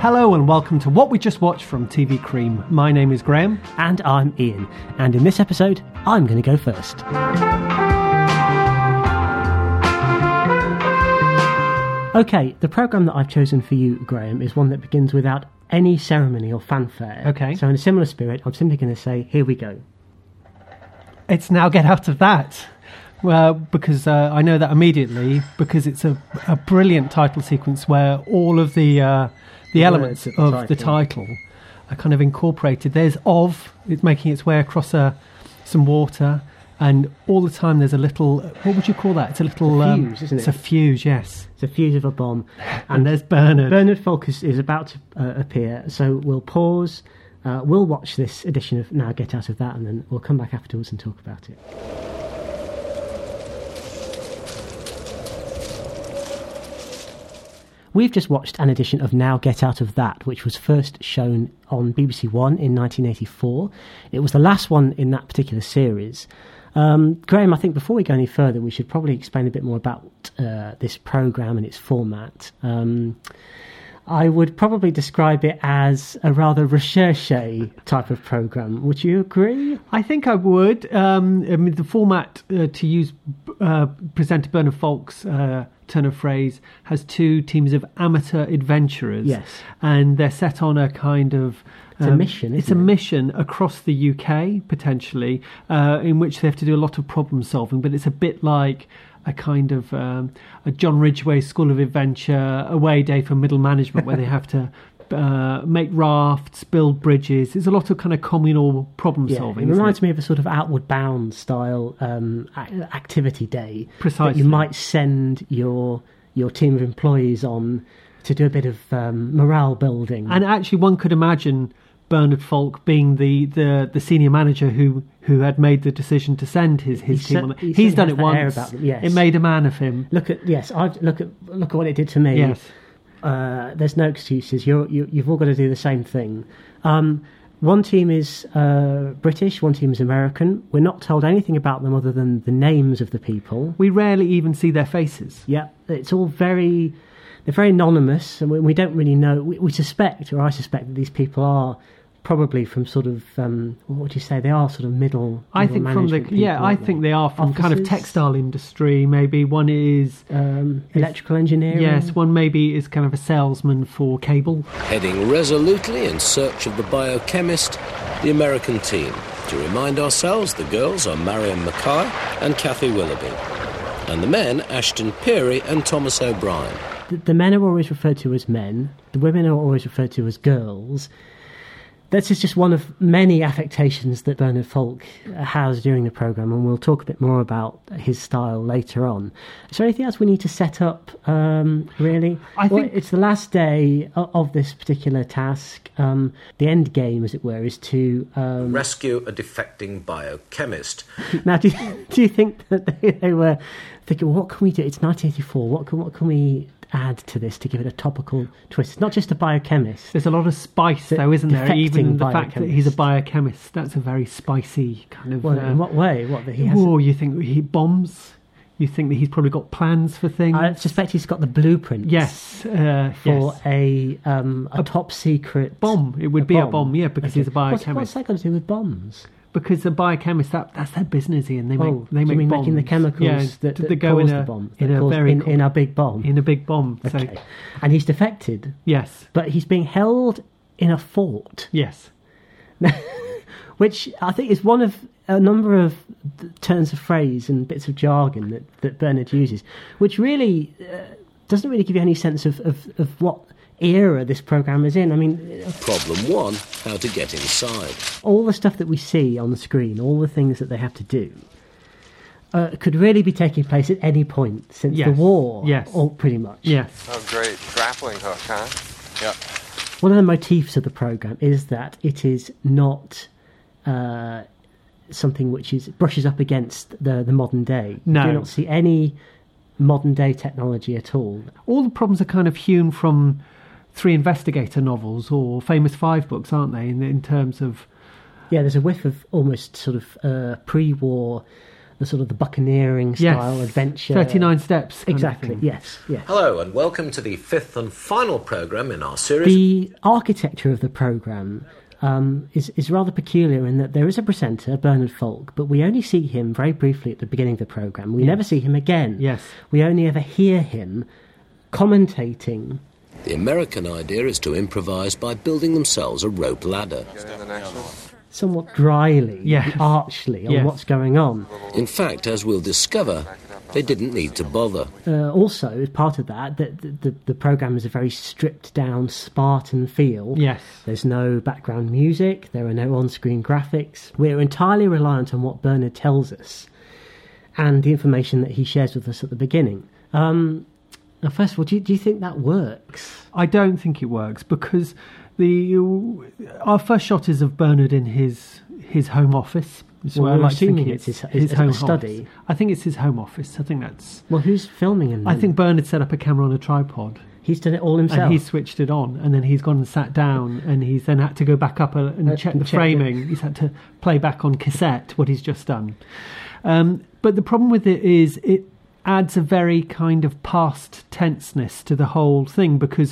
Hello and welcome to What We Just Watched from TV Cream. My name is Graham. And I'm Ian. And in this episode, I'm going to go first. Okay, the programme that I've chosen for you, Graham, is one that begins without any ceremony or fanfare. Okay. So in a similar spirit, I'm simply going to say, here we go. It's Now Get Out of That. Well, because I know that immediately, because it's a brilliant title sequence where all of the elements of the title are kind of incorporated. There's it's making its way across some water, and all the time there's a little, what would you call that? It's a little... fuse, isn't it? It's a fuse, yes. It's a fuse of a bomb. And there's Bernard. Bernard Falk is about to appear, so we'll pause. We'll watch this edition of Now Get Out of That, and then we'll come back afterwards and talk about it. We've just watched an edition of Now Get Out of That, which was first shown on BBC One in 1984. It was the last one in that particular series. Graham, I think before we go any further, we should probably explain a bit more about this programme and its format. I would probably describe it as a rather recherche type of programme. Would you agree? I think I would. I mean, the format, to use presenter Bernard Falk's turn of phrase, has two teams of amateur adventurers. Yes. And they're set on a kind of... It's a mission, isn't it? It's a mission across the UK, potentially, in which they have to do a lot of problem solving, but it's a bit like a kind of a John Ridgway School of Adventure away day for middle management, where they have to make rafts, build bridges. There's a lot of kind of communal problem solving. It reminds me of a sort of Outward Bound style activity day. Precisely. That you might send your team of employees on to do a bit of morale building. And actually, one could imagine Bernard Falk being the senior manager who had made the decision to send his team on. He's done it once. Yes. It made a man of him. Look at what it did to me. Yes. There's no excuses. You've all got to do the same thing. One team is British, one team is American. We're not told anything about them other than the names of the people. We rarely even see their faces. Yeah, it's all they're very anonymous, and we don't really know. We suspect, or I suspect, that these people are probably from sort of what would you say? They are sort of middle. I think from the people, I think they are from officers? kind of textile industry. Maybe one is electrical engineering. Yes, one maybe is kind of a salesman for cable. Heading resolutely in search of the biochemist, the American team. To remind ourselves, the girls are Marion Mackay and Kathy Willoughby, and the men Ashton Peary and Thomas O'Brien. The men are always referred to as men. The women are always referred to as girls. This is just one of many affectations that Bernard Falk has during the programme, and we'll talk a bit more about his style later on. Is there anything else we need to set up, really? I think it's the last day of this particular task. The end game, as it were, is to... rescue a defecting biochemist. Now, do you think that they were thinking, what can we do? It's 1984. What can we add to this to give it a topical twist? It's not just a biochemist. There's a lot of spice, though, isn't there? Even the fact that he's a biochemist, that's a very spicy kind of... Well, in what way? What, that he has... you think he bombs? You think that he's probably got plans for things? I suspect he's got the blueprints. Yes. For a top secret bomb. It would be a bomb, yeah, because he's a biochemist. What's that got to do with bombs? Because a biochemist, that's their business, Ian. They make bombs. Making the chemicals that go cause in the bomb. In a big bomb. In a big bomb. Okay. So. And he's defected. Yes. But he's being held in a fort. Yes. Which I think is one of a number of turns of phrase and bits of jargon that Bernard uses, which really doesn't really give you any sense of what era this programme is in. I mean... Problem one, how to get inside. All the stuff that we see on the screen, all the things that they have to do, could really be taking place at any point since the war. Yes. Or pretty much. Yes. Oh, great. Grappling hook, huh? Yep. One of the motifs of the programme is that it is not something which brushes up against the modern day. No. You do not see any modern day technology at all. All the problems are kind of hewn from Three Investigator novels or Famous Five books, aren't they, in terms of... Yeah, there's a whiff of almost sort of pre-war sort of the buccaneering style adventure. 39 Steps. Exactly, yes. Hello and welcome to the fifth and final programme in our series. The architecture of the programme is rather peculiar in that there is a presenter, Bernard Falk, but we only see him very briefly at the beginning of the programme. We never see him again. Yes. We only ever hear him commentating. The American idea is to improvise by building themselves a rope ladder. Somewhat dryly, archly on what's going on. In fact, as we'll discover, they didn't need to bother. Also, as part of that, the programme has a very stripped-down, Spartan feel. Yes. There's no background music, there are no on-screen graphics. We're entirely reliant on what Bernard tells us and the information that he shares with us at the beginning. First of all, do you think that works? I don't think it works because our first shot is of Bernard in his home office. Well, we're assuming it's his home study. Office. I think it's his home office. I think that's... Well, who's filming him then? I think Bernard set up a camera on a tripod. He's done it all himself? And he switched it on, and then he's gone and sat down, and he's then had to go back up and check the framing. He's had to play back on cassette what he's just done. But the problem with it is it adds a very kind of past tenseness to the whole thing, because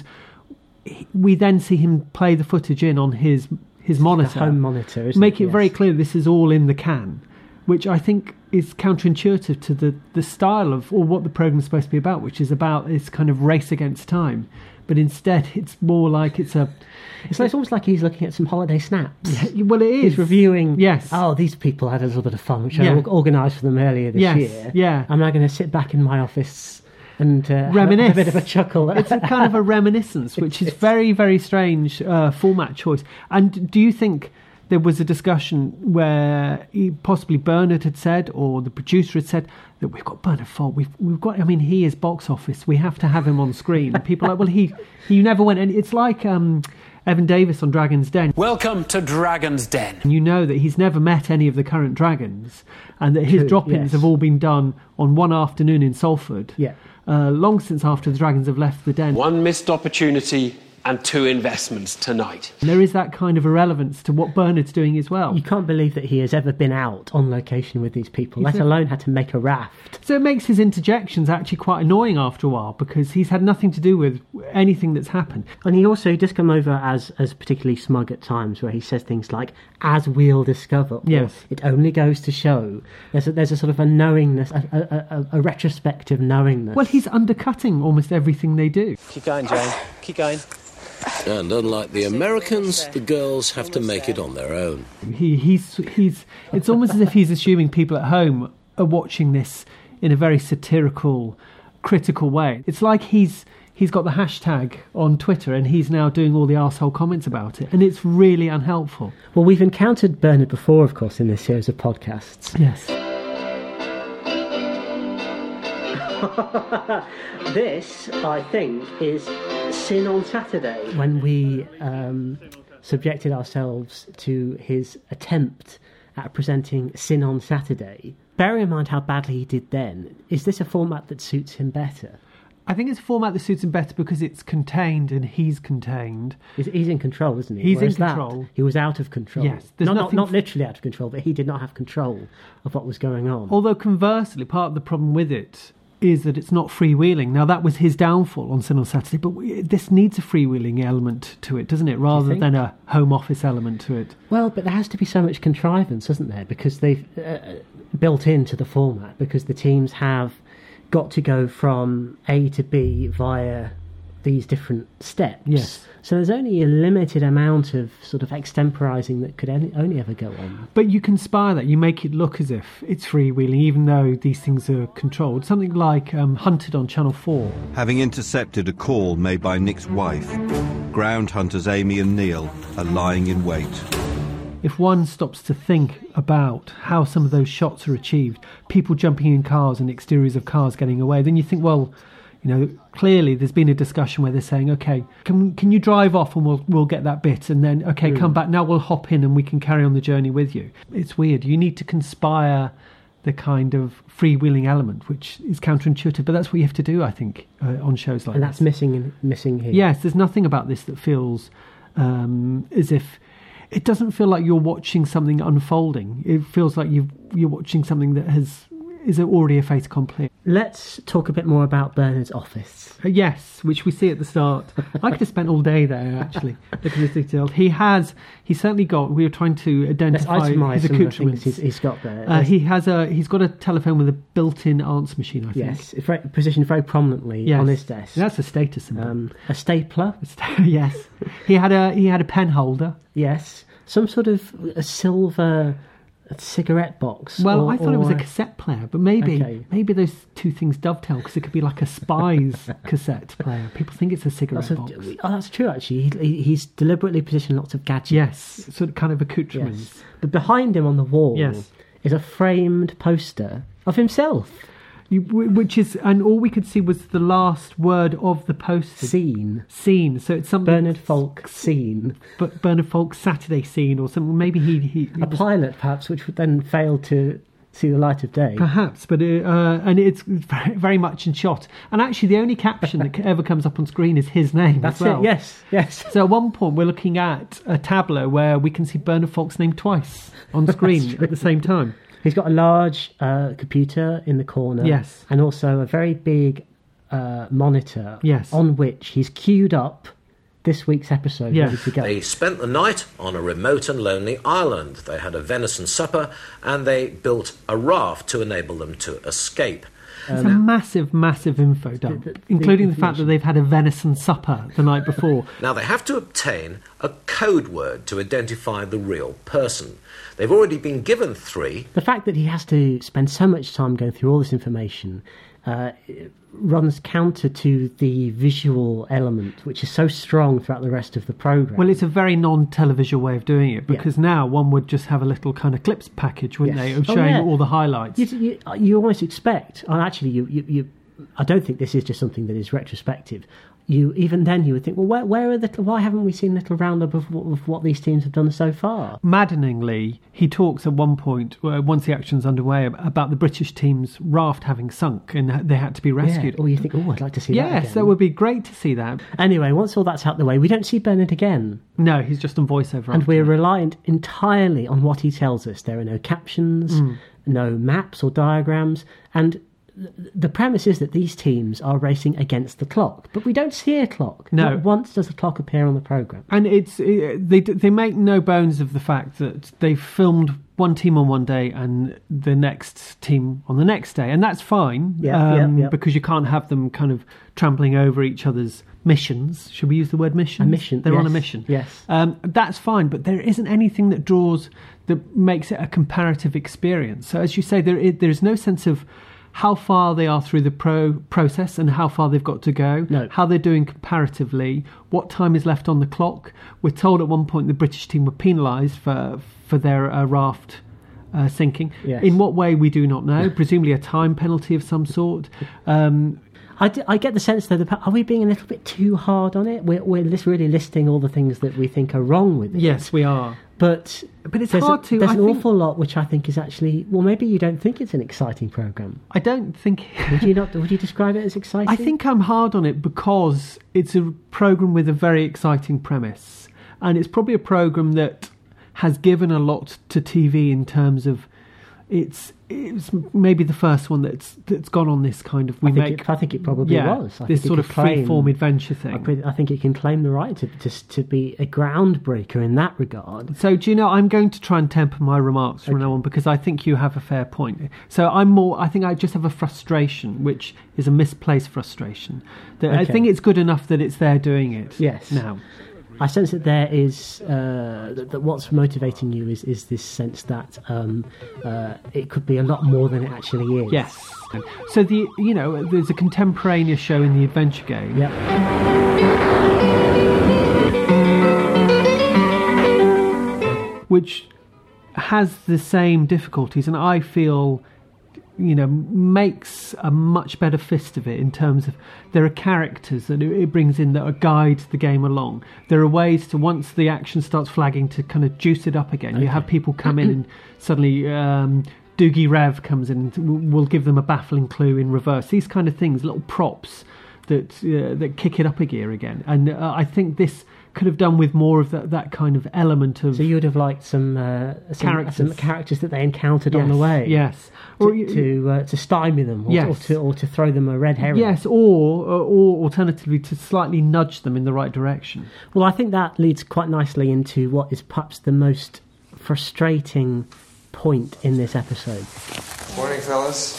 we then see him play the footage in on his monitor, the home monitor, make it very clear this is all in the can, which I think is counterintuitive to the style of or what the program's supposed to be about, which is about this kind of race against time. But instead, it's more like it's almost like he's looking at some holiday snaps. Yeah, well, it is. He's reviewing. Yes. Oh, these people had a little bit of fun, which I organised for them earlier this year. Yeah. I'm now going to sit back in my office and reminisce. Have a bit of a chuckle. It's a kind of a reminiscence, which is very, very strange format choice. And do you think there was a discussion where possibly Bernard had said, or the producer had said, that we've got Bernard Falk, we've got, I mean, he is box office, we have to have him on screen. And people are like, well, he never went, and it's like Evan Davis on Dragon's Den. Welcome to Dragon's Den. And you know that he's never met any of the current dragons, and that his drop-ins have all been done on one afternoon in Salford. Yeah. Long since after the dragons have left the den. One missed opportunity and 2 investments tonight. And there is that kind of irrelevance to what Bernard's doing as well. You can't believe that he has ever been out on location with these people, let alone had to make a raft. So it makes his interjections actually quite annoying after a while, because he's had nothing to do with anything that's happened. And he also does come over as particularly smug at times, where he says things like, as we'll discover. Yes. It only goes to show. There's a sort of a knowingness, a retrospective knowingness. Well, he's undercutting almost everything they do. Keep going, Jane. Keep going. And unlike the Americans, the girls have to make it on their own. He's it's almost as if he's assuming people at home are watching this in a very satirical, critical way. It's like he's got the hashtag on Twitter and he's now doing all the arsehole comments about it, and it's really unhelpful. Well, we've encountered Bernard before, of course, in this series of podcasts. Yes. This, I think, is Sin on Saturday, when we subjected ourselves to his attempt at presenting Sin on Saturday. Bearing in mind how badly he did then, is this a format that suits him better? I think it's a format that suits him better because it's contained and he's contained. He's in control, isn't he? He's in control. He was out of control. Yes. Not literally out of control, but he did not have control of what was going on. Although conversely, part of the problem with it is that it's not freewheeling. Now, that was his downfall on Sin on Saturday, but this needs a freewheeling element to it, doesn't it, rather than a home office element to it? Well, but there has to be so much contrivance, isn't there, because they've built into the format, because the teams have got to go from A to B via these different steps. Yes. So there's only a limited amount of sort of extemporising that could only ever go on. But you conspire that. You make it look as if it's freewheeling, even though these things are controlled. Something like Hunted on Channel 4. Having intercepted a call made by Nick's wife, ground hunters Amy and Neil are lying in wait. If one stops to think about how some of those shots are achieved, people jumping in cars and exteriors of cars getting away, then you think, well, you know, clearly there's been a discussion where they're saying, okay, can you drive off and we'll get that bit, and then, okay, come back, now we'll hop in and we can carry on the journey with you. It's weird. You need to conspire the kind of freewheeling element, which is counterintuitive, but that's what you have to do, I think, on shows like this. And that's missing here. Yes, there's nothing about this that feels as if it doesn't feel like you're watching something unfolding. It feels like you're watching something that is already a fait accompli. Let's talk a bit more about Bernard's office. Yes, which we see at the start. I could have spent all day there, actually, looking at the details. He's certainly got, we were trying to identify his accoutrements. He's got there. He's got a telephone with a built-in answer machine, I think. Yes, it's positioned very prominently on his desk. That's a status symbol. A stapler. Yes. He had a pen holder. Yes. Some sort of a silver cigarette box. Well, I thought it was a cassette player, but maybe those two things dovetail, because it could be like a spy's cassette player. People think it's a cigarette box. That's true, actually. He's deliberately positioned lots of gadgets. Yes, sort of kind of accoutrements. Yes. But behind him on the wall is a framed poster of himself. Which is, and all we could see was the last word of the poster. Scene. So it's something. Bernard Falk scene. But Bernard Falk Saturday scene or something. Maybe he a pilot, perhaps, which would then fail to see the light of day. Perhaps, but and it's very, very much in shot. And actually, the only caption that ever comes up on screen is his name. That's as well. it. Yes. So at one point, we're looking at a tableau where we can see Bernard Falk's name twice on screen at the same time. He's got a large computer in the corner. Yes. And also a very big monitor. Yes. On which he's queued up this week's episode. Ready to go. They spent the night on a remote and lonely island. They had a venison supper and they built a raft to enable them to escape. It's a massive, massive info dump, including the fact that they've had a venison supper the night before. Now, they have to obtain a code word to identify the real person. They've already been given 3. The fact that he has to spend so much time going through all this information runs counter to the visual element, which is so strong throughout the rest of the programme. Well, it's a very non-televisual way of doing it, because now one would just have a little kind of clips package, wouldn't they, of showing all the highlights. You almost expect, and actually you I don't think this is just something that is retrospective. Even then you would think, well, why haven't we seen a little roundup of what these teams have done so far? Maddeningly, he talks at one point, once the action's underway, about the British team's raft having sunk and they had to be rescued. Or you think, I'd like to see that again. Yes, that would be great to see that. Anyway, once all that's out of the way, we don't see Bernard again. No, he's just on voiceover. And we're reliant entirely on what he tells us. There are no captions, no maps or diagrams, and the premise is that these teams are racing against the clock, but we don't see a clock. No. Not once does a clock appear on the programme. And they make no bones of the fact that they've filmed one team on one day and the next team on the next day, and that's fine, because you can't have them kind of trampling over each other's missions. Should we use the word mission? A mission. They're on a mission. Yes. That's fine, but there isn't anything that makes it a comparative experience. So as you say, there's no sense of how far they are through the process and how far they've got to go, how they're doing comparatively, what time is left on the clock. We're told at one point the British team were penalised for their raft sinking. Yes. In what way, we do not know. Presumably a time penalty of some sort. I get the sense, though, are we being a little bit too hard on it? We're really listing all the things that we think are wrong with it. Yes, we are. But it's hard to... There's an awful lot which I think is actually... Well, maybe you don't think it's an exciting programme. I don't think... Would you describe it as exciting? I think I'm hard on it because it's a programme with a very exciting premise. And it's probably a programme that has given a lot to TV in terms of... It's maybe the first one that's gone on this kind of... I think it probably was. This sort of free-form adventure thing. I think it can claim the right to be a groundbreaker in that regard. So, do you know, I'm going to try and temper my remarks from now on, because I think you have a fair point. So I think I just have a frustration, which is a misplaced frustration. I think it's good enough that it's there doing it now. I sense that there is that what's motivating you is this sense that it could be a lot more than it actually is. Yes. So there's a contemporaneous show in the adventure game. Yeah. Which has the same difficulties, and I feel makes a much better fist of it in terms of there are characters that it brings in that guide the game along. There are ways to, once the action starts flagging, to kind of juice it up again. You have people come in and suddenly Doogie Rev comes in and will give them a baffling clue in reverse. These kind of things, little props that kick it up a gear again. And I think this could have done with more of that kind of element of. So you would have liked some characters that they encountered on the way. Yes. To stymie them, or to throw them a red herring. Yes, or alternatively to slightly nudge them in the right direction. Well, I think that leads quite nicely into what is perhaps the most frustrating point in this episode. Morning, fellas.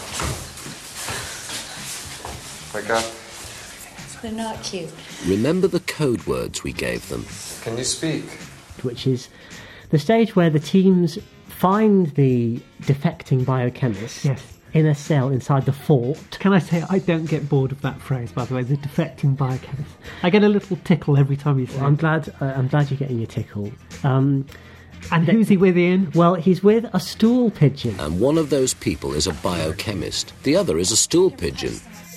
Wake up. They're not cute. Remember the code words we gave them. Can you speak? Which is the stage where the teams find the defecting biochemist in a cell inside the fort. Can I say, I don't get bored of that phrase, by the way, the defecting biochemist. I get a little tickle every time you say it. I'm glad you're getting your tickle. And who's he with, Ian? Well, he's with a stool pigeon. And one of those people is a biochemist. The other is a stool pigeon.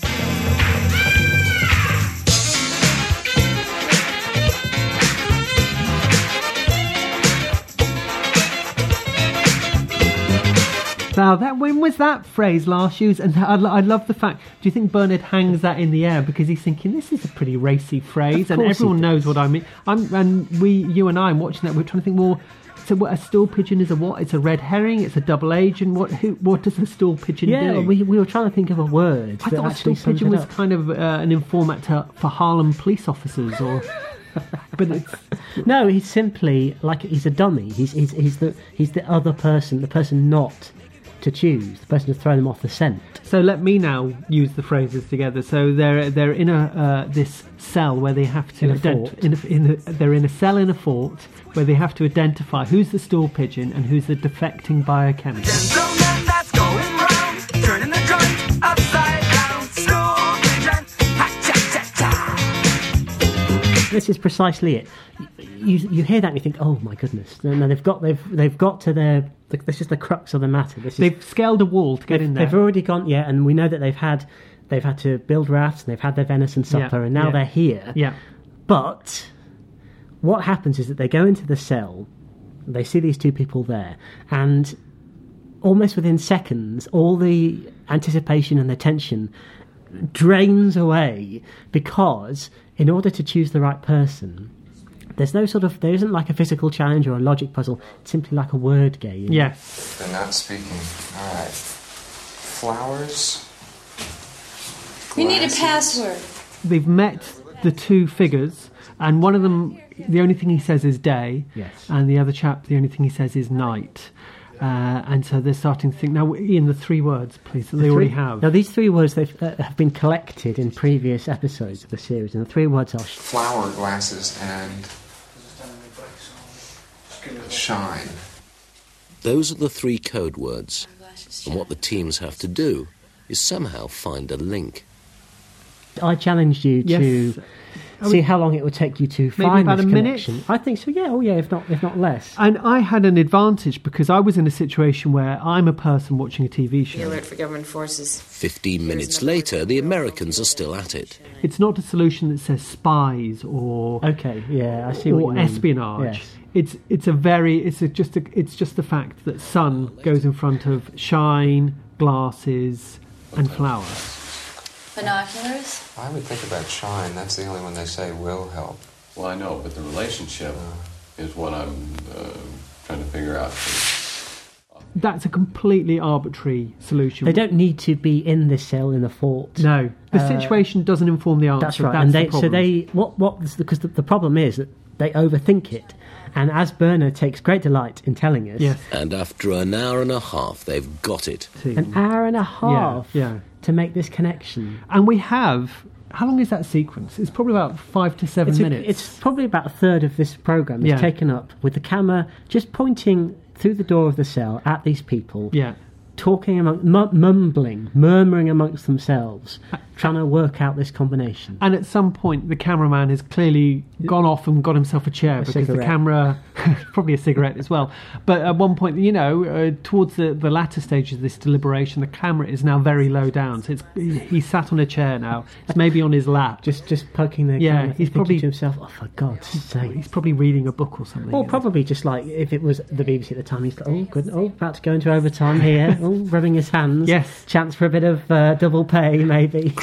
Now, when was that phrase last used? And I love the fact, do you think Bernard hangs that in the air because he's thinking, this is a pretty racy phrase, and everyone knows what I mean. You and I, I'm watching that, we're trying to think more. So what, a stool pigeon is a what? It's a red herring, it's a double agent. What does a stool pigeon do? Yeah, we were trying to think of a word. I thought a stool pigeon was kind of an informant for Harlem police officers, or... But it's... No, he's simply he's a dummy. He's the other person, the person not to choose, the person to throw them off the scent. So let me now use the phrases together. So they're in this cell where they have to they're in a cell in a fort where they have to identify who's the stool pigeon and who's the defecting biochemist. Gentleman that's going round, turning the joint upside down, stool pigeon, ha-cha-cha-cha. This is precisely it. You hear that and you think, oh my goodness! No, they've got to their. This is the crux of the matter. They've scaled a wall to get in there. They've already gone, and we know that they've had to build rafts and they've had their venison supper, and now they're here. Yeah. But what happens is that they go into the cell, they see these two people there, and almost within seconds, all the anticipation and the tension drains away, because in order to choose the right person, there isn't like a physical challenge or a logic puzzle. It's simply like a word game. Yes. They're not speaking. All right. Flowers. You need a password. They've met the two figures, and one of them, the only thing he says is day, and the other chap, the only thing he says is night. And so they're starting to think, now, Ian, the three words, please, that they already have. Now, these three words have been collected in previous episodes of the series, and the three words are... Flower, glasses, and... shine. Those are the three code words. And what the teams have to do is somehow find a link. I challenged you to see how long it would take you to find this connection. Minute? I think so, if not less. And I had an advantage because I was in a situation where I'm a person watching a TV show. The alert for government forces. 15 minutes later, the Americans are still at it. It's not a solution that says spies or... Okay, I see what you mean. Or espionage. Yes. It's just the fact that sun goes in front of shine, glasses, and flowers. Binoculars? I would think about shine. That's the only one they say will help. Well, I know, but the relationship is what I'm trying to figure out. That's a completely arbitrary solution. They don't need to be in this cell in the fort. No, the situation doesn't inform the answer. That's right. That's the problem. Because the problem is that they overthink it. And as Bernard takes great delight in telling us... Yes. And after an hour and a half, they've got it. An hour and a half to make this connection. And we have... How long is that sequence? It's probably about 5 to 7 minutes. It's probably about a third of this programme is taken up with the camera just pointing through the door of the cell at these people. Yeah. Talking, murmuring amongst themselves, trying to work out this combination. And at some point, the cameraman has clearly gone off and got himself a chair because the camera, probably a cigarette as well. But at one point, towards the latter stages of this deliberation, the camera is now very low down. So he's sat on a chair now. It's maybe on his lap, just poking the camera. He's probably to himself, "Oh, for God's sake!" He's probably reading a book or something. Or probably just like if it was the BBC at the time, he's like, "Oh, good, about to go into overtime here." Oh, rubbing his hands. Yes. Chance for a bit of double pay, maybe.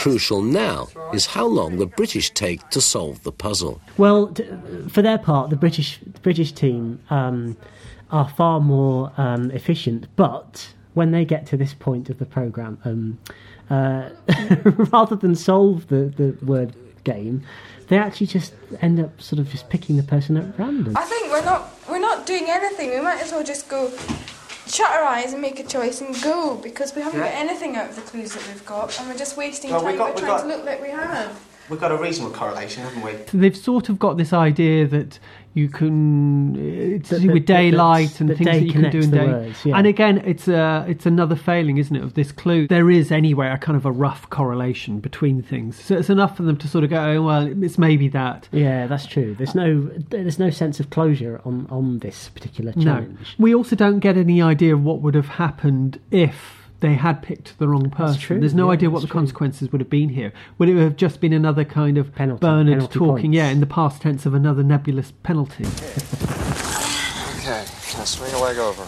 Crucial now is how long the British take to solve the puzzle. Well, for their part, the British team are far more efficient, but when they get to this point of the programme, rather than solve the word game, they actually just end up sort of just picking the person at random. I think we're not doing anything. We might as well just go shut our eyes and make a choice and go, because we haven't got anything out of the clues that we've got, and we're just wasting time by trying to look like we have. We've got a reasonable correlation, haven't we? They've sort of got this idea that you can, it's to do with daylight and things that you can do in day. Words, yeah. And again, it's another failing, isn't it, of this clue. There is anyway a kind of a rough correlation between things, so it's enough for them to sort of go, oh, well, it's maybe that. Yeah, that's true. There's no sense of closure on this particular challenge. No. We also don't get any idea of what would have happened if they had picked the wrong person. That's true. There's no idea what the consequences would have been here. Would it have just been another kind of Bernard talking, points. in the past tense of another nebulous penalty? Okay, now swing a leg over.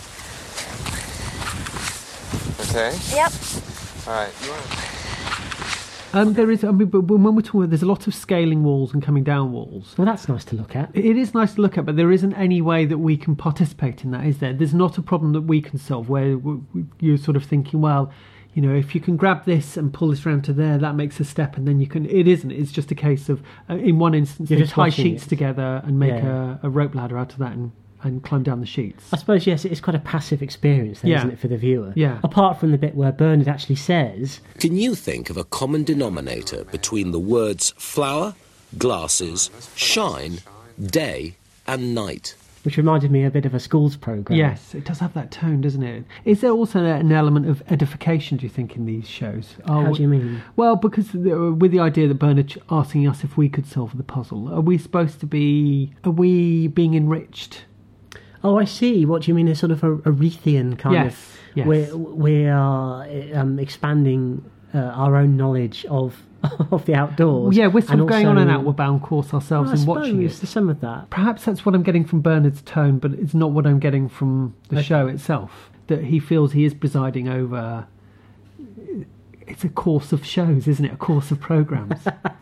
Okay? Yep. All right, you There is, but when we're talking, there's a lot of scaling walls and coming down walls. Well, that's nice to look at. It is nice to look at, but there isn't any way that we can participate in that, is there? There's not a problem that we can solve where you're sort of thinking, well, if you can grab this and pull this round to there, that makes a step, and then you can... It isn't. It's just a case of, in one instance, they tie sheets together and make a rope ladder out of that and climb down the sheets. I suppose, yes, it's quite a passive experience then, isn't it, for the viewer? Yeah. Apart from the bit where Bernard actually says... Can you think of a common denominator between the words flower, glasses, shine, day and night? Which reminded me a bit of a school's programme. Yes, it does have that tone, doesn't it? Is there also an element of edification, do you think, in these shows? How do you mean? Well, because with the idea that Bernard asking us if we could solve the puzzle, are we being enriched? Oh, I see. What do you mean? A sort of a Arethian kind of... Yes. We are expanding our own knowledge of the outdoors. Yeah, we're sort of going on an outward bound course ourselves and watching it. There's some of that. Perhaps that's what I'm getting from Bernard's tone, but it's not what I'm getting from the show itself. That he feels he is presiding over... It's a course of shows, isn't it? A course of programmes.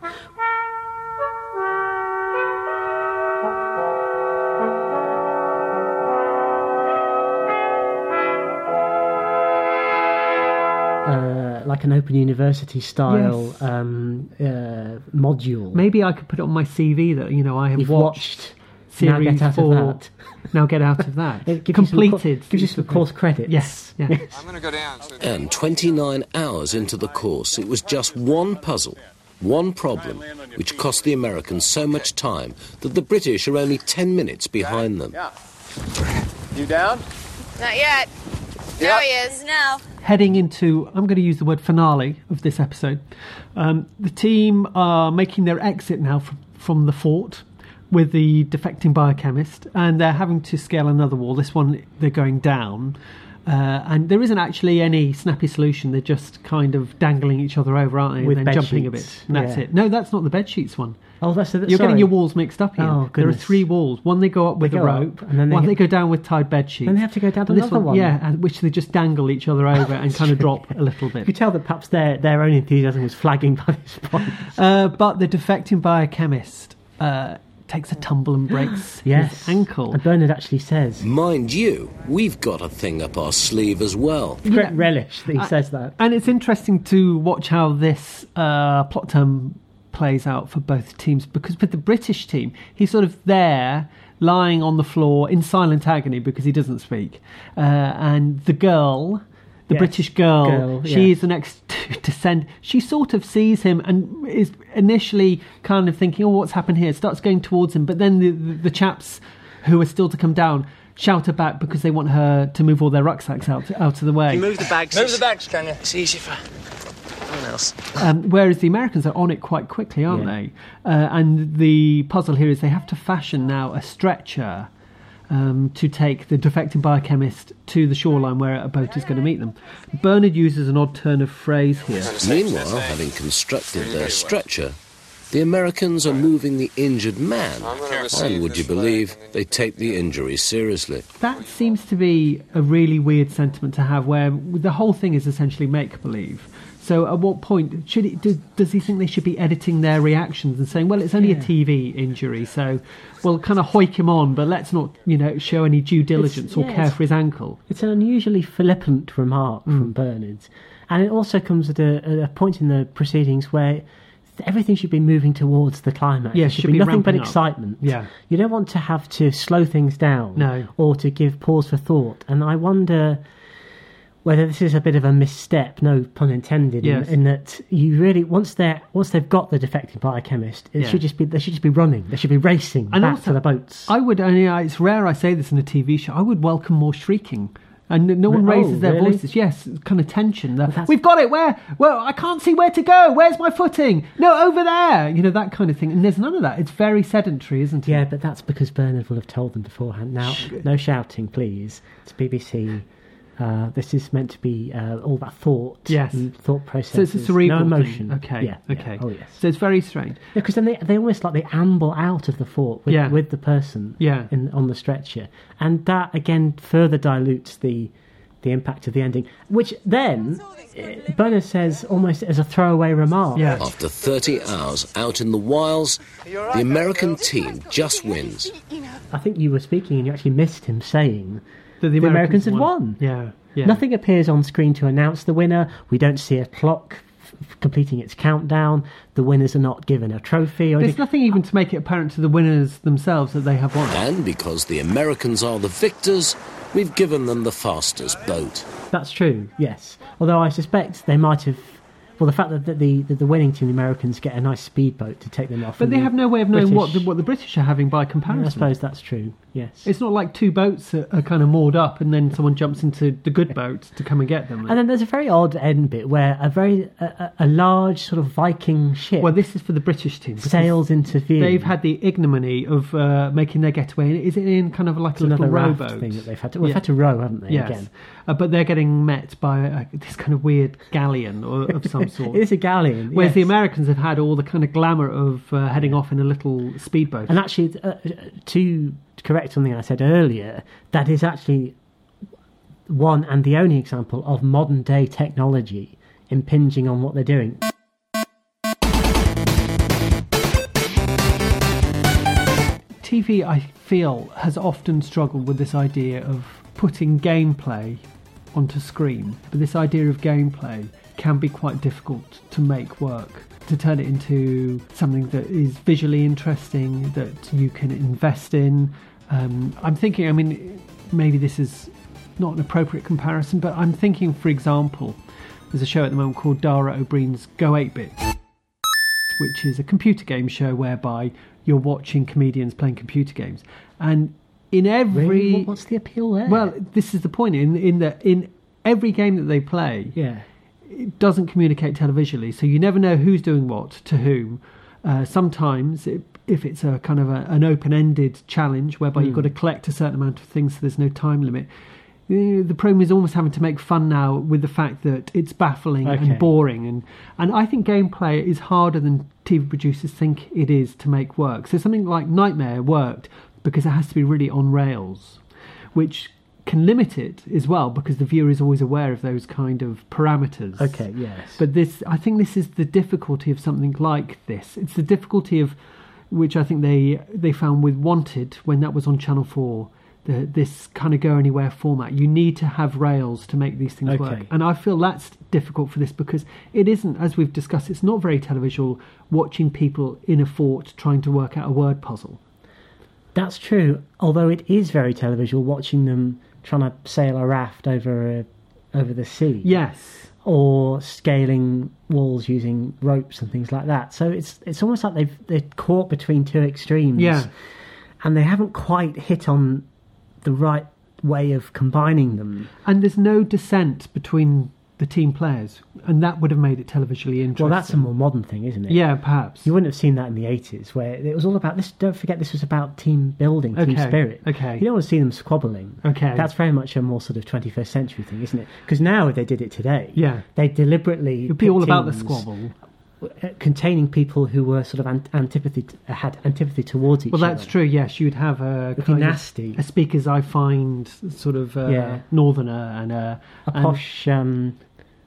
Like an Open University style module. Maybe I could put it on my CV that I have watched series 4. Now get out of that. Completed. Gives you some course credits. Yes. I'm going to go down. And 29 hours into the course, it was just one puzzle, one problem, which cost the Americans so much time that the British are only 10 minutes behind them. Yeah. You down? Not yet. There he is now. Heading into, I'm going to use the word finale of this episode. The team are making their exit now from the fort with the defecting biochemist, and they're having to scale another wall. This one, they're going down. And there isn't actually any snappy solution. They're just kind of dangling each other over, aren't they? With and then jumping a bit. And that's it. No, that's not the bedsheets one. Oh, that's You're getting your walls mixed up here. Oh, there are 3 walls. One they go up with a rope, and then they go down with tied bed sheets. Then they have to go down to another one. Yeah, which they just dangle each other over and kind of drop a little bit. You could tell that perhaps their own enthusiasm was flagging by this point. But the defecting biochemist takes a tumble and breaks his ankle. And Bernard actually says... Mind you, we've got a thing up our sleeve as well. Relish that he says that. And it's interesting to watch how this plot term plays out for both teams, because with the British team, he's sort of there lying on the floor in silent agony because he doesn't speak, and the girl, the British girl, she is the next to send. She sort of sees him and is initially kind of thinking, oh, what's happened here, starts going towards him, but then the chaps who are still to come down shout her back because they want her to move all their rucksacks out of the way. Move the bags. Move the bags, can you? It's easy for anyone else. Whereas the Americans are on it quite quickly, aren't they? And the puzzle here is they have to fashion now a stretcher to take the defecting biochemist to the shoreline where a boat is going to meet them. Bernard uses an odd turn of phrase here. Meanwhile, having constructed their stretcher, the Americans are moving the injured man, and would you believe, they take the injury seriously. That seems to be a really weird sentiment to have, where the whole thing is essentially make-believe. So at what point does he think they should be editing their reactions and saying, well, it's only a TV injury, so we'll kind of hoik him on, but let's not, show any due diligence or care for his ankle. It's an unusually flippant remark from Bernard. And it also comes at a point in the proceedings where everything should be moving towards the climax. Yeah, it should be nothing but excitement. Yeah. You don't want to have to slow things down or to give pause for thought. And I wonder whether this is a bit of a misstep, no pun intended, in that you really once they've got the defective biochemist, they should just be running, they should be racing back to the boats. I would, it's rare I say this in a TV show, I would welcome more shrieking. And no one raises their voices. Yes, kind of tension. We've got it. Where? Well, I can't see where to go. Where's my footing? No, over there. That kind of thing. And there's none of that. It's very sedentary, isn't it? Yeah, but that's because Bernard will have told them beforehand. Now, no shouting, please. It's BBC. This is meant to be all about thought and thought process. So it's a cerebral no emotion. Thing. Okay. Yeah. Okay. Oh, yes. So it's very strange. Yeah, because then they almost they amble out of the fort with the person on the stretcher. And that, again, further dilutes the impact of the ending, which then Bernard says almost as a throwaway remark. Yeah. After 30 hours out in the wilds, the American team just wins. I think you were speaking and you actually missed him saying that the Americans had won. Yeah. Nothing appears on screen to announce the winner. We don't see a clock completing its countdown. The winners are not given a trophy. There's nothing even to make it apparent to the winners themselves that they have won. And because the Americans are the victors, we've given them the fastest boat. That's true, yes. Although I suspect they might have... Well, the fact that the winning team, the Americans, get a nice speedboat to take them off. But they have no way of knowing what the British are having by comparison. I suppose that's true, yes. It's not like two boats are kind of moored up and then someone jumps into the good boat to come and get them. And then there's a very odd end bit where a large sort of Viking ship... Well, this is for the British team. ...sails into view. They've had the ignominy of making their getaway. Is it in kind of like a little rowboat? Thing that they've had to... Well, they've had to row, haven't they, again? But they're getting met by this kind of weird galleon of some sort. It is a galleon. Whereas the Americans have had all the kind of glamour of heading off in a little speedboat. And actually, to correct something I said earlier, that is actually one and the only example of modern day technology impinging on what they're doing. TV, I feel, has often struggled with this idea of putting gameplay onto screen. But this idea of gameplay can be quite difficult to make work, to turn it into something that is visually interesting, that you can invest in. I'm thinking, maybe this is not an appropriate comparison, but I'm thinking, for example, there's a show at the moment called Dara O'Brien's Go 8-Bit, which is a computer game show whereby you're watching comedians playing computer games. And in every... Really? What's the appeal there? Well, this is the point. In every game that they play, it doesn't communicate televisually, so you never know who's doing what to whom. Sometimes, if it's a kind of an open-ended challenge whereby you've got to collect a certain amount of things, so there's no time limit, the program is almost having to make fun now with the fact that it's baffling and boring. And I think gameplay is harder than TV producers think it is to make work. So something like Nightmare worked because it has to be really on rails, which can limit it as well because the viewer is always aware of those kind of parameters. Okay, yes. But I think this is the difficulty of something like this. It's the difficulty of, which I think they found with Wanted when that was on Channel 4, this kind of go anywhere format. You need to have rails to make these things work. And I feel that's difficult for this because it isn't, as we've discussed, it's not very televisual watching people in a fort trying to work out a word puzzle. That's true, although it is very televisual watching them trying to sail a raft over the sea. Yes. Or scaling walls using ropes and things like that. So it's almost like they're caught between two extremes. Yeah. And they haven't quite hit on the right way of combining them. And there's no dissent between the team players, and that would have made it televisionally interesting. Well, that's a more modern thing, isn't it? Yeah, perhaps. You wouldn't have seen that in the 80s, where it was all about this. Don't forget, this was about team building, team spirit. Okay. You don't want to see them squabbling. Okay. That's very much a more sort of 21st century thing, isn't it? Because now, if they did it today, they deliberately it'd be all about the squabble, containing people who were sort of had antipathy towards each other. Well, that's true. Yes, you'd have a kind nasty, a speak as I find sort of northerner and a posh.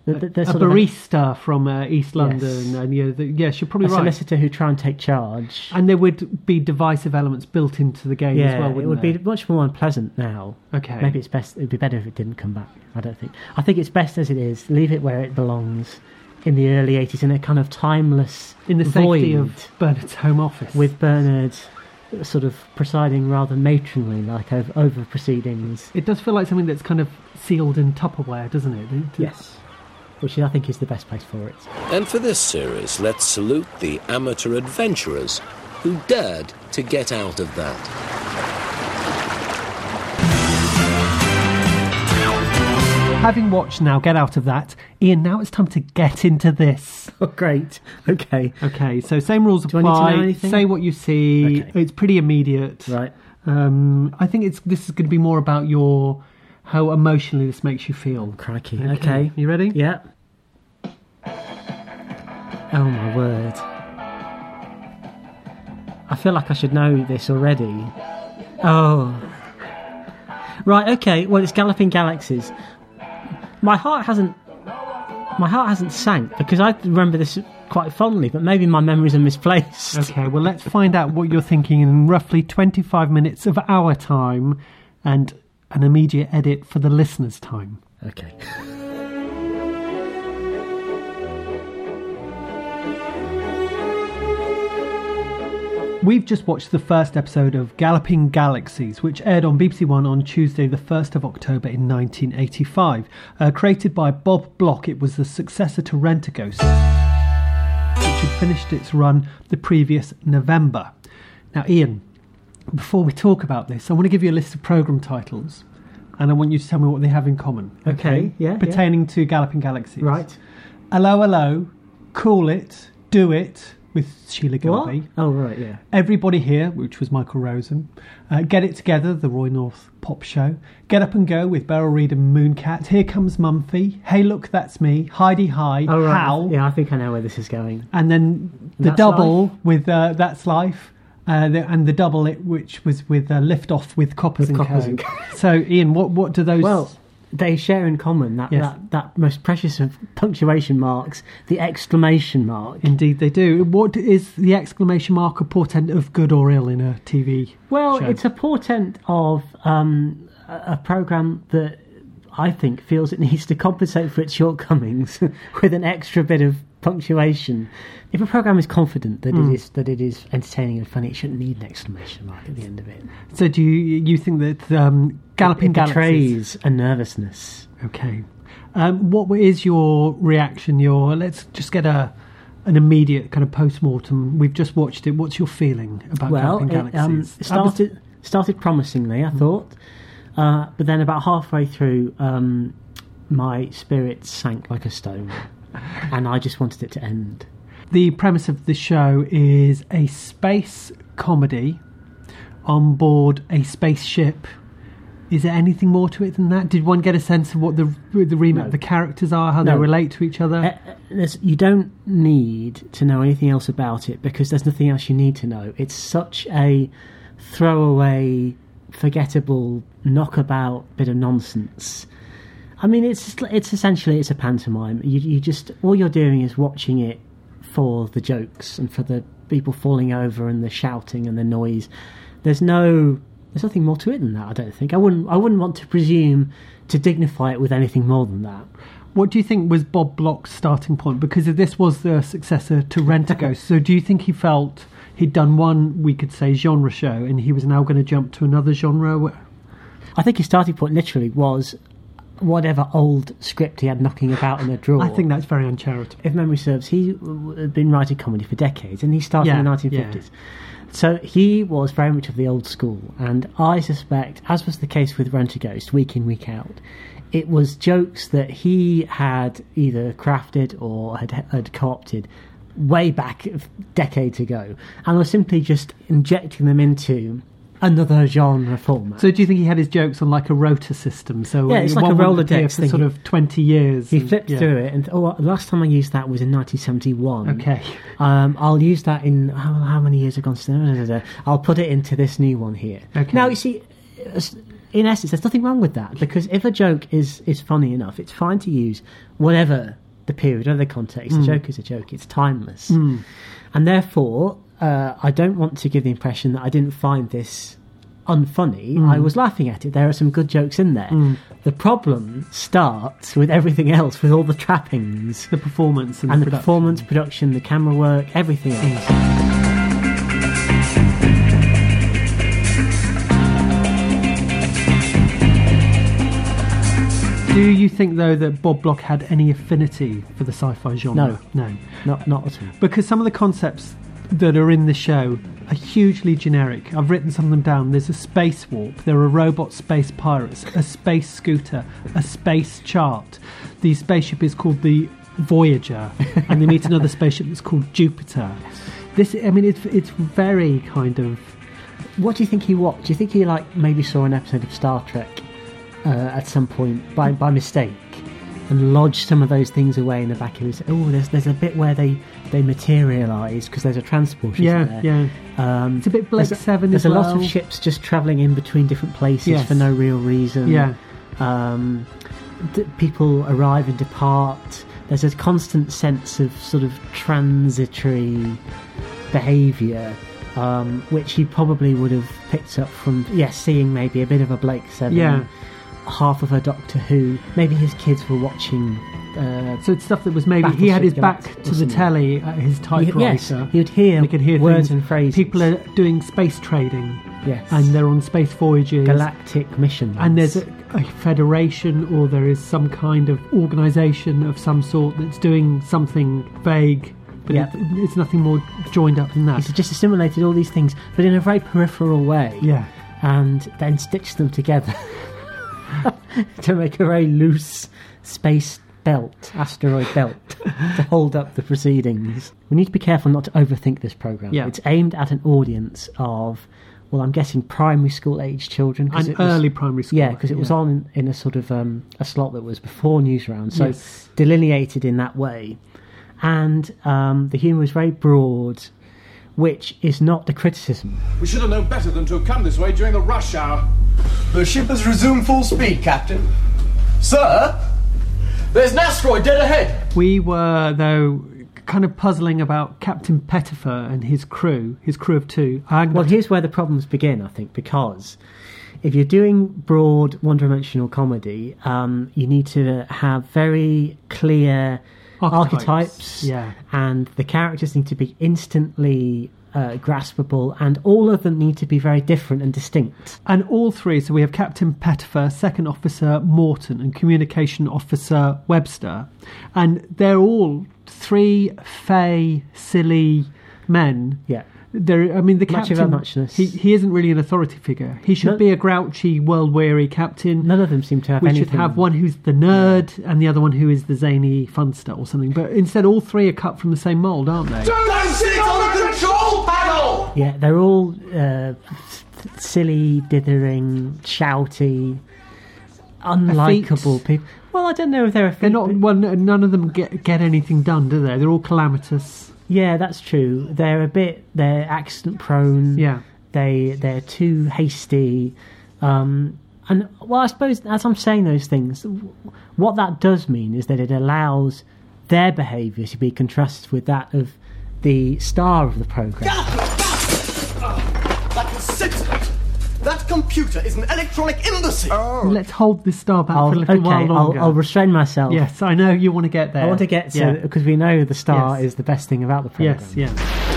They're a barista from East London, Yes. and yes, you're probably a right. solicitor who try and take charge. And there would be divisive elements built into the game as well, wouldn't it would there? be much more unpleasant now. Okay. Maybe it's best. It'd be better if it didn't come back. I don't think. I think it's best as it is. Leave it where it belongs, in the early 80s, in a kind of timeless in the void, safety of Bernard's home office, with Bernard sort of presiding rather matronly, like over proceedings. It does feel like something that's kind of sealed in Tupperware, doesn't it? Yes. Which I think is the best place for it. And for this series, let's salute the amateur adventurers who dared to get out of that. Having watched Now Get Out of That, Ian, now it's time to get into this. Oh, great. Okay. Okay, so same rules Do apply. I need to know anything? Say what you see. Okay. It's pretty immediate. Right. I think this is going to be more about how emotionally this makes you feel. Crikey. Okay. You ready? Yeah. Oh, my word. I feel like I should know this already. Oh. Right, okay. Well, it's Galloping Galaxies. My heart hasn't sank, because I remember this quite fondly, but maybe my memories are misplaced. Okay, well, let's find out what you're thinking in roughly 25 minutes of our time and an immediate edit for the listener's time. Okay. We've just watched the first episode of Galloping Galaxies, which aired on BBC One on Tuesday the 1st of October in 1985. Created by Bob Block, it was the successor to Rent-A-Ghost, which had finished its run the previous November. Now, Ian, before we talk about this, I want to give you a list of programme titles, and I want you to tell me what they have in common. Okay, yeah. Pertaining to Galloping Galaxies. Right. Hello, Hello, Cool It, Do It, with Sheila Gilby. What? Oh, right, yeah. Everybody Here, which was Michael Rosen. Get It Together, the Roy North pop show. Get Up and Go with Beryl Reid and Mooncat. Here Comes Mumphy. Hey Look, That's Me. Heidi High. Oh, right. Howl. Yeah, I think I know where this is going. And then the That's double Life? with That's Life. And the double, which was with Lift Off with Coppers and Coppers Co. and Co. So, Ian, what do those... Well, they share in common that most precious of punctuation marks, the exclamation mark. Indeed they do. What is the exclamation mark a portent of good or ill in a TV Well, show? it's a portent of a programme that I think feels it needs to compensate for its shortcomings with an extra bit of punctuation. If a programme is confident that it is entertaining and funny, it shouldn't need an exclamation mark at the end of it. So do you think that Galloping it Galaxies... betrays a nervousness. Okay. What is your reaction? Let's just get an immediate kind of post-mortem. We've just watched it. What's your feeling about Galloping Galaxies? It started promisingly, I thought. But then about halfway through, my spirits sank like a stone. And I just wanted it to end. The premise of the show is a space comedy on board a spaceship. Is there anything more to it than that? Did one get a sense of what the remit of the characters are, how they relate to each other? You don't need to know anything else about it, because there's nothing else you need to know. It's such a throwaway, forgettable, knockabout bit of nonsense. I mean, it's essentially a pantomime. You just, all you're doing is watching it for the jokes and for the people falling over and the shouting and the noise. There's nothing more to it than that, I don't think. I wouldn't want to presume to dignify it with anything more than that. What do you think was Bob Block's starting point? Because this was the successor to Rent-A-Ghost. So do you think he felt he'd done one, we could say, genre show, and he was now going to jump to another genre? I think his starting point literally was whatever old script he had knocking about in a drawer. I think that's very uncharitable. If memory serves, he had been writing comedy for decades, and he started in the 1950s. Yeah. So he was very much of the old school, and I suspect, as was the case with Rent-A-Ghost, week in, week out, it was jokes that he had either crafted or had co-opted way back decades ago, and was simply just injecting them into another genre format. So do you think he had his jokes on like a rota system? So yeah, it's like a Rolodex for sort of 20 years. He flipped through it, and the last time I used that was in 1971. Okay. I'll use that in how many years have gone since? I'll put it into this new one here. Okay. Now you see, in essence, there's nothing wrong with that, because if a joke is funny enough, it's fine to use whatever the period or the context. A joke is a joke. It's timeless. And therefore, I don't want to give the impression that I didn't find this unfunny. I was laughing at it. There are some good jokes in there. The problem starts with everything else, with all the trappings, the performance, and the performance, production, the camera work, everything else. Do you think, though, that Bob Bloch had any affinity for the sci-fi genre? No, not at all. Because some of the concepts that are in the show are hugely generic. I've written some of them down. There's a space warp, there are robot space pirates, a space scooter, a space chart. The spaceship is called the Voyager, and they meet another spaceship that's called Jupiter. It's very kind of... What do you think he watched? Do you think he maybe saw an episode of Star Trek at some point by mistake and lodged some of those things away in the back of his... Oh, there's a bit where they materialise because there's a transport, isn't there? It's a bit Blake 7 There's as well. a lot of ships just travelling in between different places for no real reason. People arrive and depart. There's a constant sense of sort of transitory behaviour, which he probably would have picked up from seeing maybe a bit of a Blake 7, half of a Doctor Who. Maybe his kids were watching. So it's stuff that was maybe he had his back to the telly at his typewriter. Yes, he'd hear words and phrases. People are doing space trading. Yes, and they're on space voyages, galactic missions, and there's a federation, or there is some kind of organisation of some sort that's doing something vague. But it's nothing more joined up than that. He's just assimilated all these things, but in a very peripheral way. Yeah, and then stitched them together to make a very loose space asteroid belt to hold up the proceedings. We need to be careful not to overthink this programme. It's aimed at an audience of, well, I'm guessing primary school age children. Early primary school. Yeah, because it was on in a sort of a slot that was before Newsround, so delineated in that way. And the humour is very broad, which is not the criticism. We should have known better than to have come this way during the rush hour. The ship has resumed full speed, Captain. Sir, there's an asteroid dead ahead. We were, though, kind of puzzling about Captain Pettifer and his crew of two. Well, here's where the problems begin, I think, because if you're doing broad, one-dimensional comedy, you need to have very clear archetypes, and the characters need to be instantly graspable, and all of them need to be very different and distinct. And all three, so we have Captain Pettifer, Second Officer Morton, and Communication Officer Webster, and they're all three fey, silly men. Yeah. The captain, he isn't really an authority figure. He should be a grouchy, world-weary captain. None of them seem to have anything. We should have one who's the nerd and the other one who is the zany funster or something. But instead, all three are cut from the same mould, aren't they? Don't sit on the control panel! Yeah, they're all silly, dithering, shouty, unlikable people. Well, I don't know if they're not. Well, none of them get anything done, do they? They're all calamitous. Yeah, that's true. They're accident prone. Yeah. They're too hasty. And, well, I suppose as I'm saying those things, what that does mean is that it allows their behaviour to be contrasted with that of the star of the programme. That consistent. That computer is an electronic imbecile. Oh. Let's hold this star back for a little while longer. I'll restrain myself. Yes, I know you want to get there. I want to get to, because we know the star is the best thing about the programme. Yes,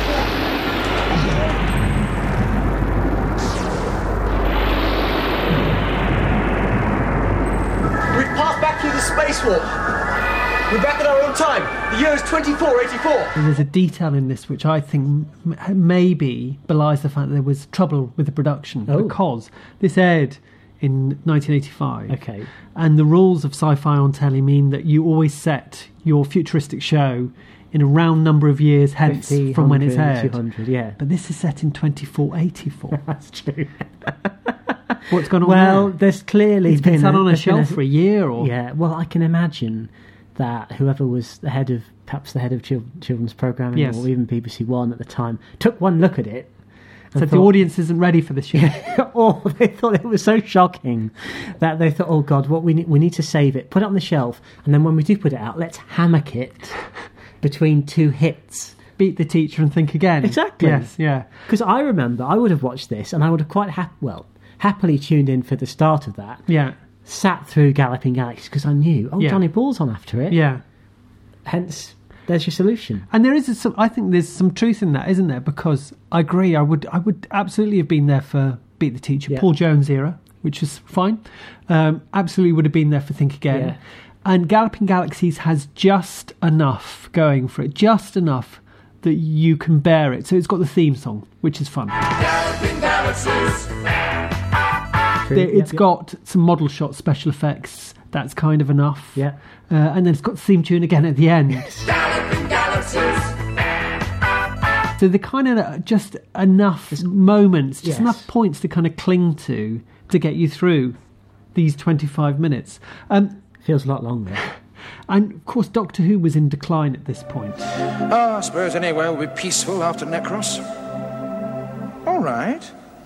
We've passed back through the space warp. We're back at our own time. The year is 2484. And there's a detail in this which I think maybe belies the fact that there was trouble with the production, because this aired in 1985. Okay. And the rules of sci-fi on telly mean that you always set your futuristic show in a round number of years hence 50, from 100, when it's aired. 200, yeah. But this is set in 2484. That's true. What's gone on Well, there? there's clearly it's been sat on a shelf for a year, or yeah. Well, I can imagine that whoever was the head of children's programming, or even BBC One at the time, took one look at it So the audience isn't ready for this yet. Or they thought it was so shocking that they thought, oh God, we need to save it, put it on the shelf, and then when we do put it out, let's hammock it between two hits. Beat the Teacher and Think Again. Exactly. Yes, yeah. Because I remember I would have watched this and I would have quite happily tuned in for the start of that. Yeah. Sat through Galloping Galaxies because I knew, Johnny Ball's on after it. Yeah. Hence, there's your solution. And I think there's some truth in that, isn't there? Because I agree, I would absolutely have been there for Beat the Teacher, Paul Jones era, which is fine. Absolutely would have been there for Think Again. Yeah. And Galloping Galaxies has just enough going for it, just enough that you can bear it. So it's got the theme song, which is fun. Galloping Galaxies. It's got some model shot special effects. That's kind of enough. Yeah. And then it's got the theme tune again at the end. Galloping Galaxies. So the kind of just enough moments, just enough points to kind of cling to get you through these 25 minutes. Feels a lot longer. And of course, Doctor Who was in decline at this point. I suppose anywhere will be peaceful after Necros. All right.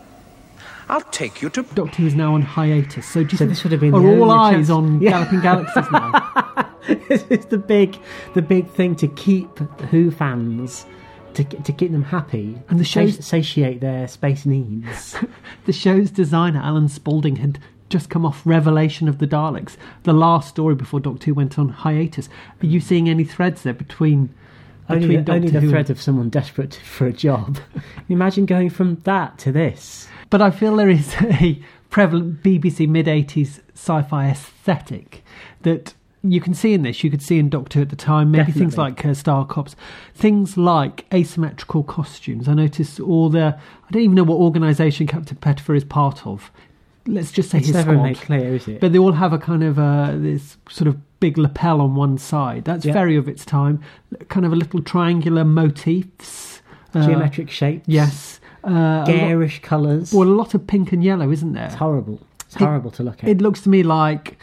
I'll take you to... Doctor Who is now on hiatus. So this would have been... Are all eyes on Galloping Galaxies now? This is the big thing to keep Who fans, to keep them happy, and the show's satiate their space needs. The show's designer Alan Spaulding had just come off Revelation of the Daleks, the last story before Doctor Who went on hiatus. Are you seeing any threads there between only the Who thread of someone desperate for a job? Imagine going from that to this. But I feel there is a prevalent BBC mid-80s sci-fi aesthetic that you can see in this. You could see in Doctor Who at the time. Maybe Definitely. things like Star Cops. Things like asymmetrical costumes. I noticed I don't even know what organisation Captain Pettifer is part of. Let's just say It's his never squad. made clear, is it? But they all have a kind of this sort of big lapel on one side. That's very of its time. Kind of a little triangular motifs. Geometric shapes. Yes. Garish colours. Well, a lot of pink and yellow, isn't there? It's horrible. It's horrible to look at. It looks to me like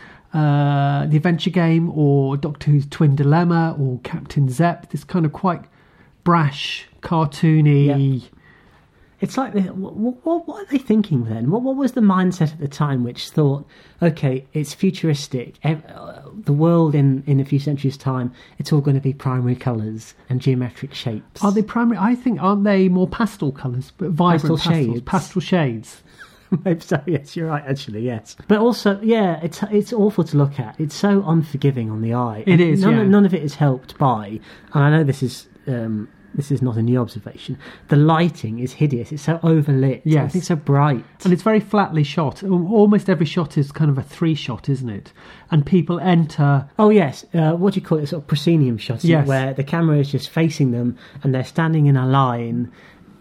The Adventure Game or Doctor Who's Twin Dilemma or Captain Zep. This kind of quite brash, cartoony... Yeah. It's like, what are they thinking then? What was the mindset at the time which thought, okay, it's futuristic, the world in a few centuries' time, it's all going to be primary colours and geometric shapes? Are they primary? I think, aren't they more pastel colours, but vibrant pastel shades? Maybe so, yes, you're right, actually, yes. But also, yeah, it's awful to look at. It's so unforgiving on the eye. It is, none of it is helped by, and I know this is not a new observation, the lighting is hideous. It's so overlit. Yes. Everything's so bright. And it's very flatly shot. Almost every shot is kind of a 3-shot, isn't it? And people enter... Oh, yes. What do you call it? Sort of proscenium shots, yes. Where the camera is just facing them and they're standing in a line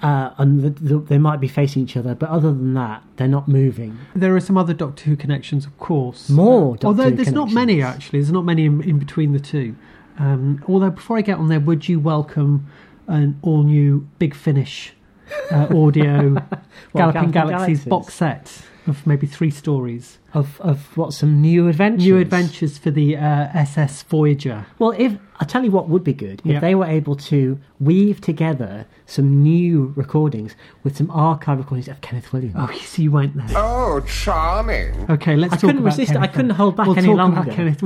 and they might be facing each other, but other than that, they're not moving. There are some other Doctor Who connections, of course. More Doctor Who Although there's connections. not many, actually. There's not many in between the two. Although, before I get on there, would you welcome an all-new Big Finish audio Galloping Galaxies box set of maybe 3 stories? Of what, some new adventures? New adventures for the SS Voyager. Well, I'll tell you what would be good, if they were able to weave together some new recordings with some archive recordings of Kenneth Williams. Oh, so you went there. Oh, charming. Okay, let's talk about Kenneth. I couldn't hold back any talk longer. About Kenneth.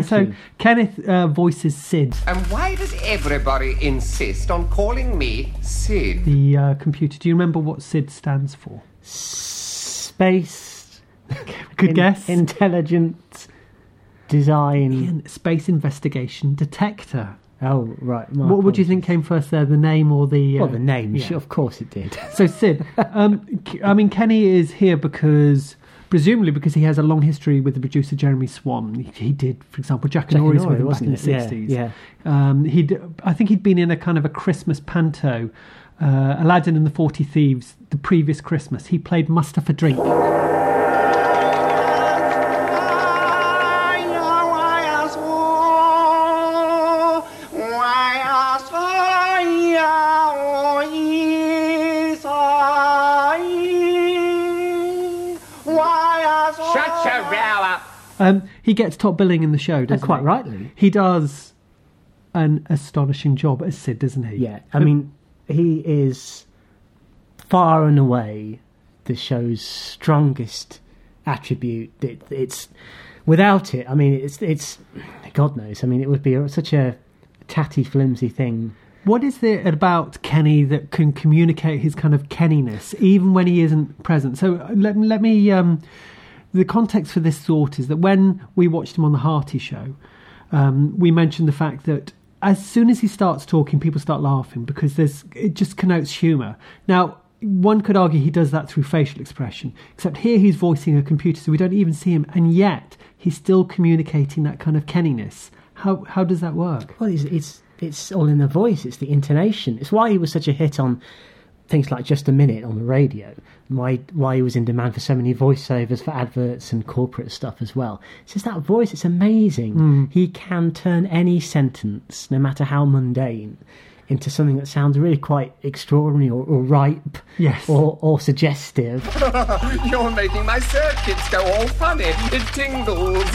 Kenneth voices Sid. And why does everybody insist on calling me Sid? The computer. Do you remember what Sid stands for? Space... Good guess. Intelligent design. Space investigation detector. Oh, right. What would you think came first there, the name or the... Well, the name. Yeah. Of course it did. So, Sid, I mean, Kenny is here presumably because he has a long history with the producer Jeremy Swan. He did, for example, Jack and Norris with him back in the 60s. Yeah. I think he'd been in a kind of a Christmas panto, Aladdin and the 40 Thieves, the previous Christmas. He played Mustafa Drink. He gets top billing in the show, doesn't he? Quite rightly. He does an astonishing job as Sid, doesn't he? Yeah, I mean, he is far and away the show's strongest attribute. It's without it, I mean, it's God knows. I mean, it would be such a tatty, flimsy thing. What is it about Kenny that can communicate his kind of Kenniness, even when he isn't present? So let me... the context for this thought is that when we watched him on The Hearty Show, we mentioned the fact that as soon as he starts talking, people start laughing because it just connotes humour. Now, one could argue he does that through facial expression, except here he's voicing a computer, so we don't even see him, and yet he's still communicating that kind of Kenniness. How does that work? Well, it's all in the voice. It's the intonation. It's why he was such a hit on things like Just a Minute on the radio, and why he was in demand for so many voiceovers for adverts and corporate stuff as well. It's just that voice. It's amazing. He can turn any sentence, no matter how mundane, into something that sounds really quite extraordinary or ripe, yes, or suggestive. You're making my circuits go all funny. It tingles.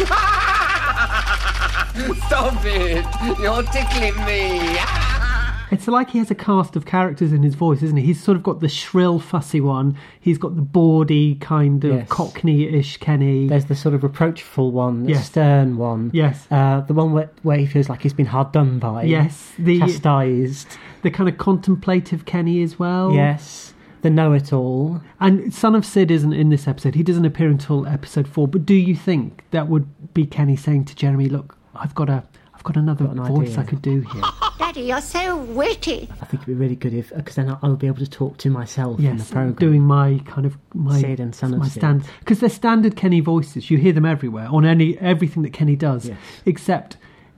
Stop it. You're tickling me. It's like he has a cast of characters in his voice, isn't he? He's sort of got the shrill, fussy one. He's got the bawdy kind of Cockney-ish Kenny. There's the sort of reproachful one, the yes, stern one. Yes. The one where he feels like he's been hard done by. Yes. Chastised. The kind of contemplative Kenny as well. Yes. The know-it-all. And Son of Sid isn't in this episode. He doesn't appear until episode 4. But do you think that would be Kenny saying to Jeremy, look, I've got another voice I could do here? Daddy, you're so witty. I think it'd be really good because then I would be able to talk to myself in the programme. Doing my kind of Sid and Son of Sid. Standard, because they're standard Kenny voices. You hear them everywhere on everything that Kenny does, except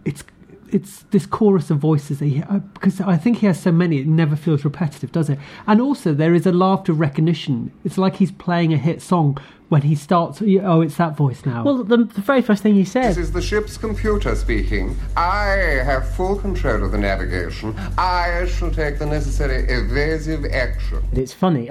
it's this chorus of voices that because I think he has so many, it never feels repetitive, does it? And also there is a laughter recognition. It's like he's playing a hit song when he starts. Oh, it's that voice now. Well, the very first thing he says. This is the ship's computer speaking. I have full control of the navigation. I shall take the necessary evasive action. It's funny.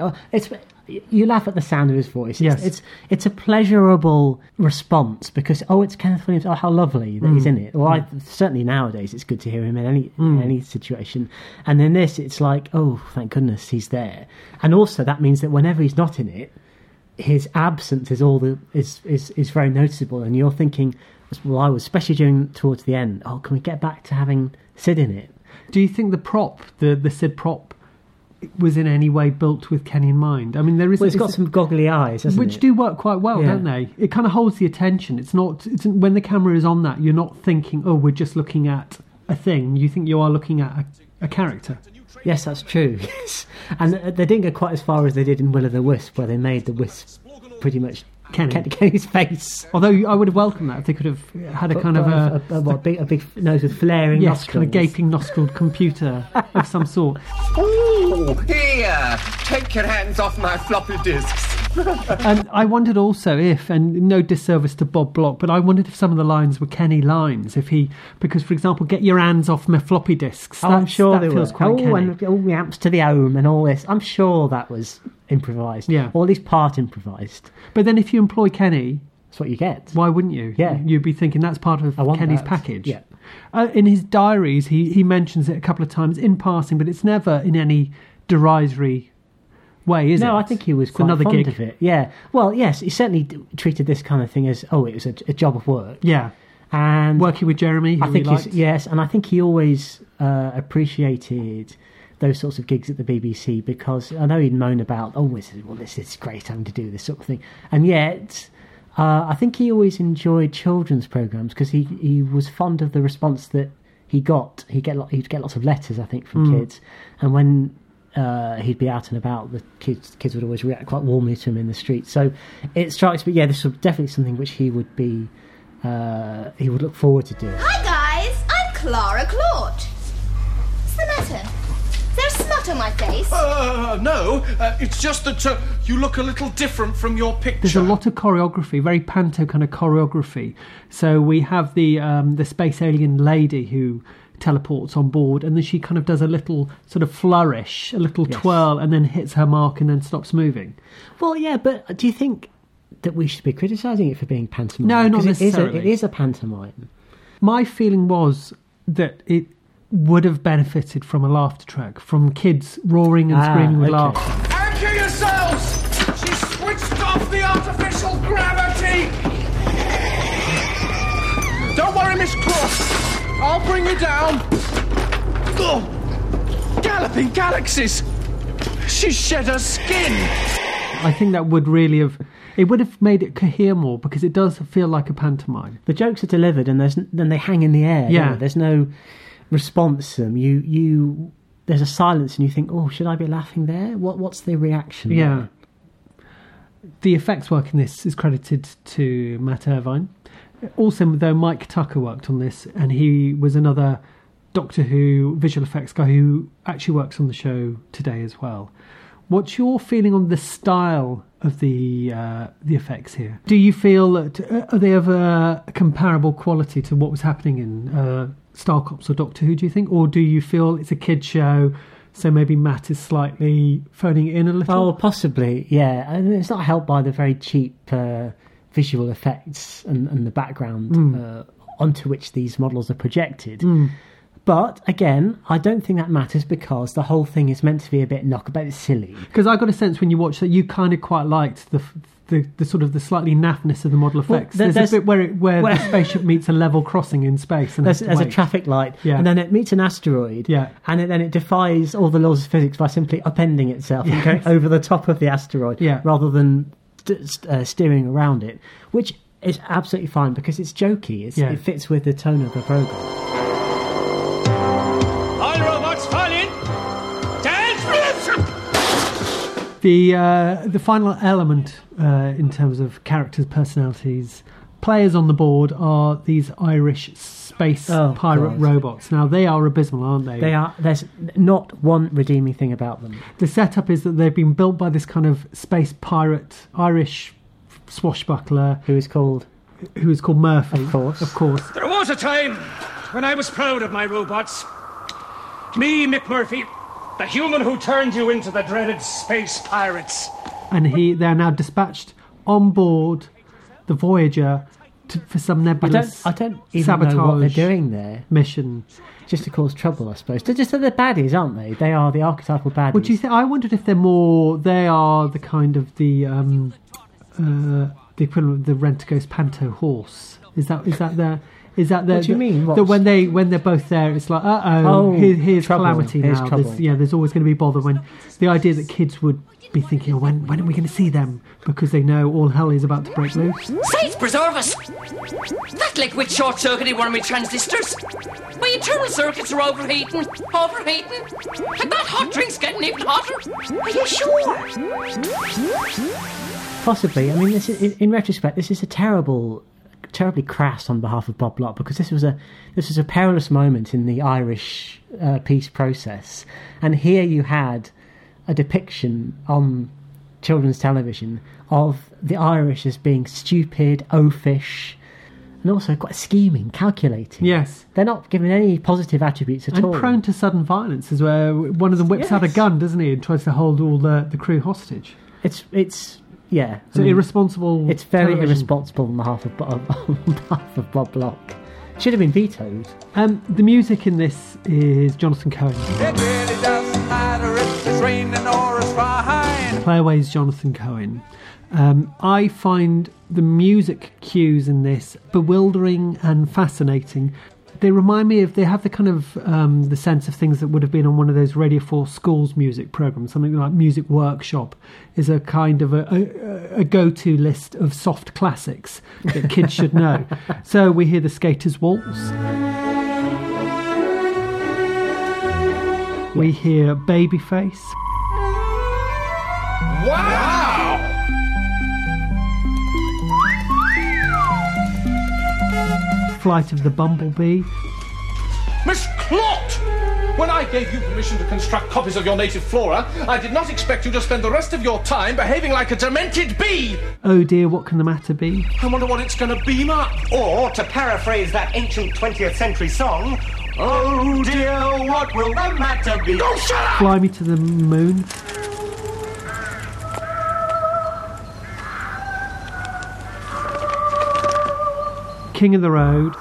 You laugh at the sound of his voice. Yes. It's a pleasurable response because it's Kenneth Williams. Oh, how lovely that he's in it. Well, certainly nowadays it's good to hear him in any situation. And in this, it's like, oh, thank goodness he's there. And also that means that whenever he's not in it, his absence is very noticeable. And you're thinking, well, I was especially towards the end. Oh, can we get back to having Sid in it? Do you think the prop, the Sid prop, was in any way built with Kenny in mind? I mean, there is. Well, it's got some goggly eyes, hasn't it? Which do work quite well, don't they? It kind of holds the attention. It's when the camera is on that, you're not thinking, oh, we're just looking at a thing. You think you are looking at a character. Yes, that's true. Yes, and they didn't go quite as far as they did in Will o' the Wisp, where they made the Wisp pretty much Kenny's face. Although I would have welcomed that if they could have had a kind of a big nose with flaring nostrils. Kind of gaping nostriled computer of some sort. Ooh, here, take your hands off my floppy disks. And I wondered also if, and no disservice to Bob Block, but I wondered if some of the lines were Kenny lines. Because for example, get your hands off my floppy disks. I'm sure they feels were. Quite Kenny. And all the amps to the home and all this. I'm sure that was improvised. Yeah. Or at least part improvised. But then if you employ Kenny, that's what you get. Why wouldn't you? Yeah. You'd be thinking that's part of Kenny's package. Yeah. In his diaries, he mentions it a couple of times in passing, but it's never in any derisory way, is it? No, I think he was quite another fond gig of it. Yeah. Well, yes, he certainly treated this kind of thing as, it was a job of work. Yeah. And working with Jeremy, who I think he liked. Yes, and I think he always appreciated those sorts of gigs at the BBC because I know he'd moan about, this is great having to do this sort of thing. And yet, I think he always enjoyed children's programmes because he was fond of the response that he got. He'd get lots of letters, I think, from kids. And when he'd be out and about, the kids would always react quite warmly to him in the street. So it strikes me, this was definitely something which he would be, he would look forward to doing. Hi guys, I'm Clara Claude. What's the matter? Is there a smut on my face? No, it's just that you look a little different from your picture. There's a lot of choreography, very panto kind of choreography. So we have the space alien lady who teleports on board, and then she kind of does a little sort of flourish, a little twirl, and then hits her mark and then stops moving. Well, yeah, but do you think that we should be criticising it for being pantomime? No, not necessarily. It is a pantomime. My feeling was that it would have benefited from a laughter track, from kids roaring and screaming with laughter. And kill yourselves! She switched off the artificial gravity! Don't worry, Miss Cross. I'll bring you down. Oh, galloping galaxies! She shed her skin! I think that would really have... It would have made it cohere more, because it does feel like a pantomime. The jokes are delivered, and then they hang in the air. Yeah. There's no response to them. There's a silence, and you think, oh, should I be laughing there? What's the reaction? Yeah. there? The effects work in this is credited to Matt Irvine. Also, though, Mike Tucker worked on this, and he was another Doctor Who visual effects guy who actually works on the show today as well. What's your feeling on the style of the effects here? Do you feel that are they of a comparable quality to what was happening in Star Cops or Doctor Who, do you think? Or do you feel it's a kid's show, so maybe Matt is slightly phoning it in a little? Oh, possibly, yeah. And it's not helped by the very cheap visual effects and the background onto which these models are projected. But, again, I don't think that matters, because the whole thing is meant to be a bit silly. Because I got a sense when you watched that you kind of quite liked the sort of the slightly naffness of the model effects. Well, there's a bit where the spaceship meets a level crossing in space. And there's a traffic light, and then it meets an asteroid, and then it defies all the laws of physics by simply upending itself and going over the top of the asteroid, rather than steering around it, which is absolutely fine, because it's jokey. It fits with the tone of the programme. The final element in terms of characters' personalities, players on the board are these Irish space pirate robots. Now, they are abysmal, aren't they? They are. There's not one redeeming thing about them. The setup is that they've been built by this kind of space pirate Irish swashbuckler who is called Murphy. Of course. There was a time when I was proud of my robots. Me, Mick Murphy, the human who turned you into the dreaded space pirates. And they're now dispatched on board the Voyager for some nebulous I don't even know what they're doing there. Mission. Just to cause trouble, I suppose. They're the baddies, aren't they? They are the archetypal baddies. Would you think? I wondered if they are the kind of the equivalent of the Rent-A-Ghost Panto horse. Is that what do you mean? That when they're both there, it's like, here's trouble. Calamity here's now. Trouble. There's always going to be bother. When the idea that kids would be thinking, when are we going to see them? Because they know all hell is about to break loose. Saints preserve us! That liquid short-circuited one of my transistors. My internal circuits are overheating. And that hot drink's getting even hotter. Are you sure? Possibly. I mean, this is, in retrospect, this is terribly crass on behalf of Bob Lott, because this was a perilous moment in the Irish peace process, and here you had a depiction on children's television of the Irish as being stupid, oafish, and also quite scheming, calculating. Yes. They're not given any positive attributes at all. And prone to sudden violence, as where one of them whips out a gun, doesn't he, and tries to hold all the crew hostage. It's yeah. So irresponsible. It's very television. irresponsible on behalf of Bob Locke. Should have been vetoed. The music in this is Jonathan Cohen. It really doesn't matter if it's raining or it's fine. Playaway's Jonathan Cohen. I find the music cues in this bewildering and fascinating. They remind me of, they have the kind of the sense of things that would have been on one of those Radio 4 schools music programs. Something like Music Workshop is a kind of a go-to list of soft classics that kids should know. So we hear the Skaters Waltz. We hear Babyface. Wow! Flight of the Bumblebee. Miss Clot! When I gave you permission to construct copies of your native flora, I did not expect you to spend the rest of your time behaving like a demented bee! Oh dear, what can the matter be? I wonder what it's going to be, Mark. Or, to paraphrase that ancient 20th century song, oh dear, what will the matter be? Oh, shut up! Fly Me to the Moon. King of the Road.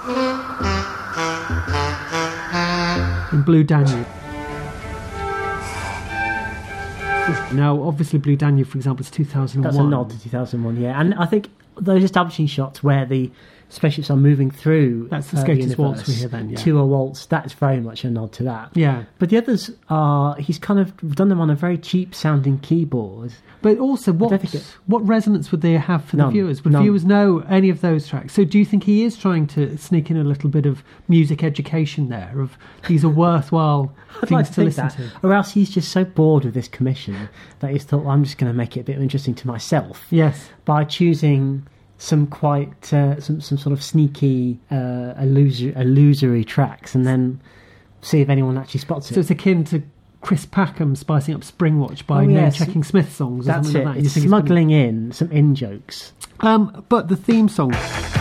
And Blue Danube. Now, obviously, Blue Danube, for example, is 2001. That's a nod to 2001, yeah. And I think those establishing shots where the spaceships are moving through that's the Skater's Waltz we hear then, yeah. To a waltz, that's very much a nod to that. Yeah. But the others are, he's kind of done them on a very cheap sounding keyboard. But also, what resonance would they have for the viewers? Would viewers know any of those tracks? So do you think he is trying to sneak in a little bit of music education there, of these are worthwhile things to listen to? Or else he's just so bored with this commission that he's thought, well, I'm just going to make it a bit interesting to myself. Yes. By choosing some quite, some sort of sneaky, illusory tracks, and then see if anyone actually spots it. So it's akin to Chris Packham spicing up Springwatch by name-checking Smith songs. That's or it. Like that. It's smuggling in some in-jokes. But the theme song,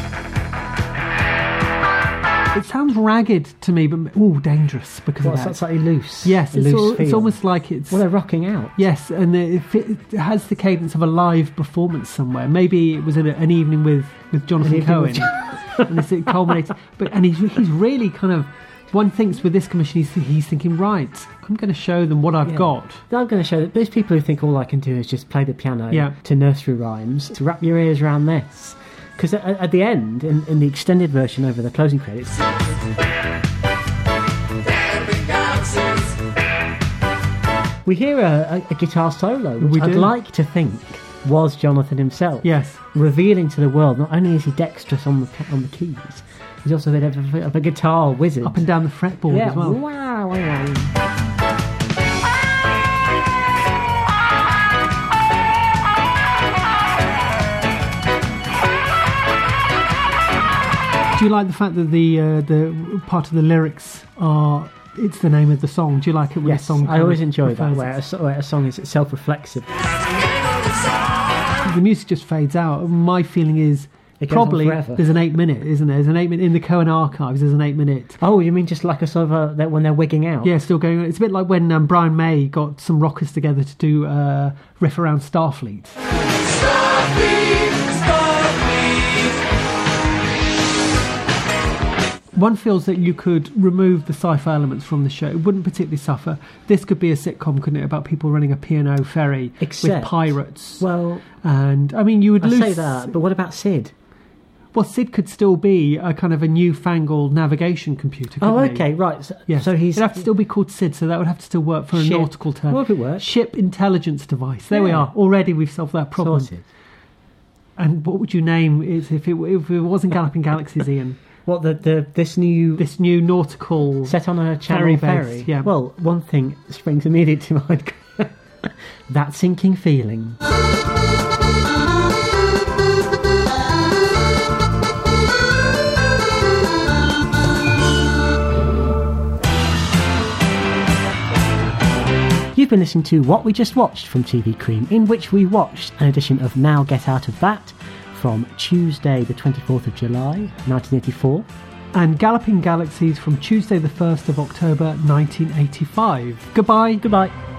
it sounds ragged to me, but dangerous because of that. It's slightly loose. Yes, it's almost like it's... Well, they're rocking out. Yes, and it has the cadence of a live performance somewhere. Maybe it was an evening with Jonathan Cohen, and it culminated. And he's really kind of... One thinks with this commission, he's thinking, right, I'm going to show them what I've got. I'm going to show that there's people who think all I can do is just play the piano to nursery rhymes, to wrap your ears around this. Because at the end, in the extended version over the closing credits, we hear a guitar solo, which I'd like to think was Jonathan himself. Yes. Revealing to the world, not only is he dexterous on the keys, he's also a bit of a guitar wizard. Up and down the fretboard as well. Wow. Do you like the fact that the part of the lyrics are... It's the name of the song. Do you like it when a song... I always enjoy that, where a song is self-reflexive. The music just fades out. My feeling is... Probably there's an 8-minute, isn't there? There's an 8-minute in the Cohen archives. There's an 8-minute. Oh, you mean just like a sort of when they're wigging out? Yeah, still going on. It's a bit like when Brian May got some rockers together to do riff around Starfleet. One feels that you could remove the sci-fi elements from the show. It wouldn't particularly suffer. This could be a sitcom, couldn't it, about people running a P&O ferry with pirates. Well, and I mean, you would lose. I say that, but what about Sid? Well, Sid could still be a kind of a newfangled navigation computer. Okay, right. So he'd have to still be called Sid, so that would have to still work for a nautical term. Well, if it works. Ship intelligence device. There we are. Already we've solved that problem. Sorted. And what would you name it if it wasn't Galloping Galaxies, Ian? What this new nautical set on a channel ferry? Yeah. Well, one thing springs immediately to mind: that sinking feeling. You've been listening to What We Just Watched from TV Cream, in which we watched an edition of Now Get Out of That from Tuesday the 24th of July 1984, and Galloping Galaxies from Tuesday the 1st of October 1985. Goodbye.